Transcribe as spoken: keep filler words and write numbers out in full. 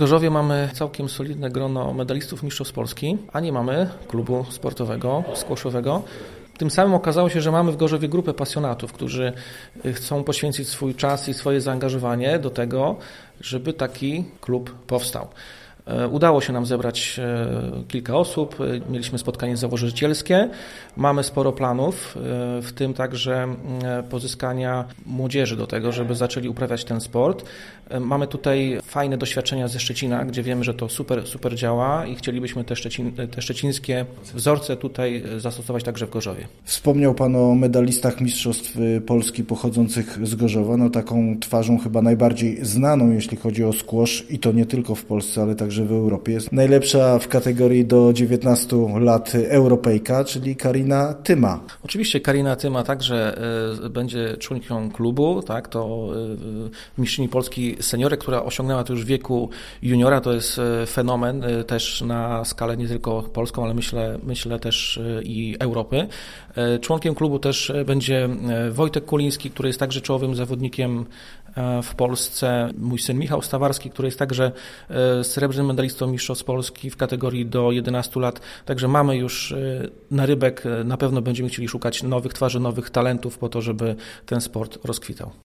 Gorzowie mamy całkiem solidne grono medalistów mistrzostw Polski, a nie mamy klubu sportowego, squashowego. Tym samym okazało się, że mamy w Gorzowie grupę pasjonatów, którzy chcą poświęcić swój czas i swoje zaangażowanie do tego, żeby taki klub powstał. Udało się nam zebrać kilka osób, mieliśmy spotkanie założycielskie, mamy sporo planów, w tym także pozyskania młodzieży do tego, żeby zaczęli uprawiać ten sport. Mamy tutaj fajne doświadczenia ze Szczecina, gdzie wiemy, że to super, super działa i chcielibyśmy te, szczecin, te szczecińskie wzorce tutaj zastosować także w Gorzowie. Wspomniał Pan o medalistach mistrzostw Polski pochodzących z Gorzowa, no taką twarzą chyba najbardziej znaną, jeśli chodzi o squash i to nie tylko w Polsce, ale także w Europie. Jest najlepsza w kategorii do dziewiętnastu lat Europejka, czyli Karina Tyma. Oczywiście Karina Tyma także y, będzie członką klubu, tak, to y, mistrzyni Polski seniorek, która osiągnęła to już w wieku juniora, to jest y, fenomen y, też na skalę nie tylko polską, ale myślę, myślę też y, i Europy. Y, członkiem klubu też będzie Wojtek Kuliński, który jest także czołowym zawodnikiem w Polsce, mój syn Michał Stawarski, który jest także srebrnym medalistą mistrzostw Polski w kategorii do jedenastu lat. Także mamy już narybek, na pewno będziemy chcieli szukać nowych twarzy, nowych talentów po to, żeby ten sport rozkwitał.